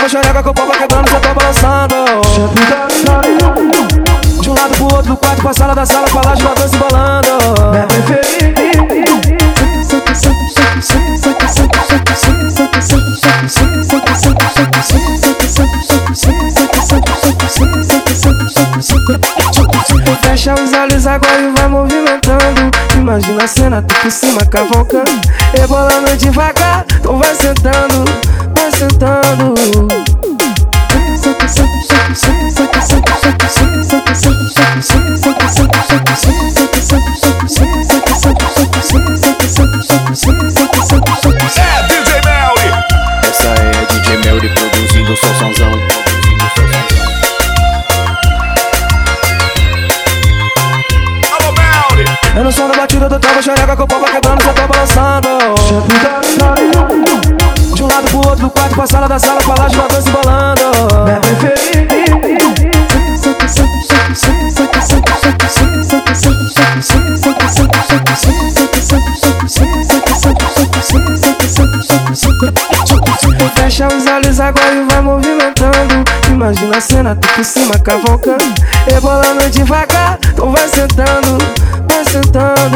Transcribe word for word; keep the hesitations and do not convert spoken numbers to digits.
tava xereca com o pau quebrando, cê tá balançando. De um lado pro outro do quarto, pra sala da sala, pra lá de uma dança embolando. Minha preferida. Fecha os olhos agora e vai movimentando. Imagina a cena, tu por cima cavocando, rebolando devagar, tu vai sentando, vai sentando. É D J Melly. Essa é D J Melly produzindo o solzãozão. Alô Melly. Eu no som da batida do tava xereca com o pau quebrando, cê tá balançando. De um lado pro outro do quarto, pra sala da sala, pra lá de uma dança embolando. Minha preferida. Fecha os olhos agora e vai movimentando. Imagina a cena, tu por cima cavocando, rebolando devagar, tu vai sentando, vai sentando.